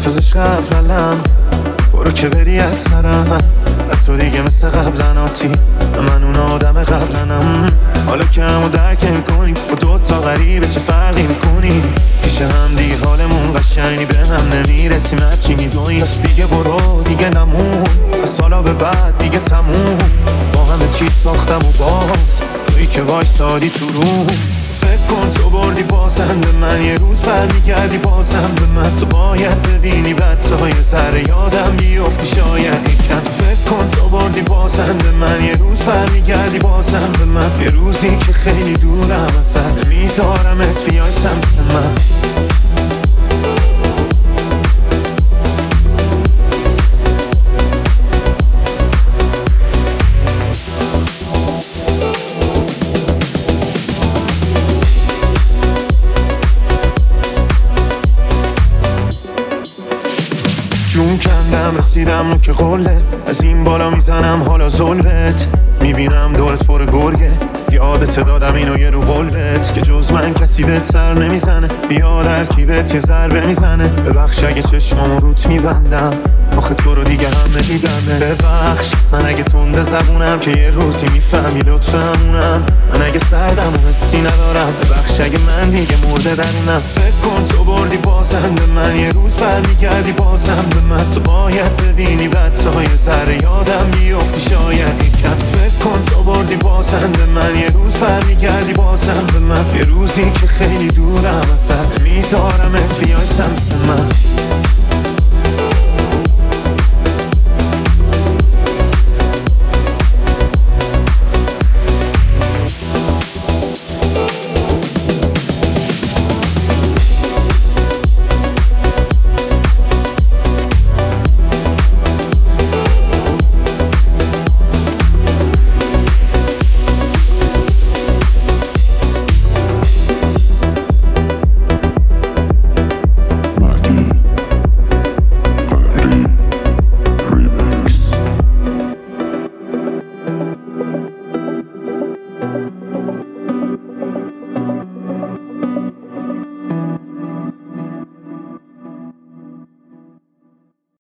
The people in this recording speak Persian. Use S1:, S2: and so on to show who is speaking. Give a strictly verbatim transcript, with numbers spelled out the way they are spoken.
S1: حافظش قبلم، برو که بری از سرم. تو دیگه مثل قبلن آتی، من اون آدم قبلنم. حالا که همو درک میکنی با دو تا غریبه چه فرقی میکنی؟ پیش هم دیگه حالمون قشنگی به هم نمیرسیم هرچی میدونی. پس دیگه برو دیگه نمون، از سالا به بعد دیگه تموم. با همه چی ساختم و باز تویی که وایسادی تو روم. فکر کن تو بردی بازم به من، یه روز برمیگردی بازم به من. تو باید ببینی بچه یه ذره یادم بیفتی شاید یکم. فکر کن تو بردی بازم به من، یه روز برمیگردی بازم به من. یه روزی که خیلی دورم ازت، میذارمت بیای سمت من. جون کندم رسیدم نوک قله، از این بالا میزنم حالا ظلمت. میبینم دورت پر گرگه، یادت دادم اینو یه رو قلبت که جز من کسی بهت سر نمیزنه. بیا در کیبت یه ضربه میزنه. ببخش اگه چشمامو روت میبندم، آخه تو رو دیگه هم نمیدمه. ببخش من اگه تنده زبونم که یه روزی میفهمی لطف همونم. من اگه سردم و حسی ندارم، ببخش اگه من دیگه مرده درونم. فکر کن تو بردی بازم به من، یه روز برمیگردی بازم به من. تو باید ببینی بچه های ذره یادم بیفتی شاید یکم. فکر کن تو بردی بازم به من، یه روز برمیگردی بازم به من. یه روزی که خیلی دورم ازت، میذارمت بیا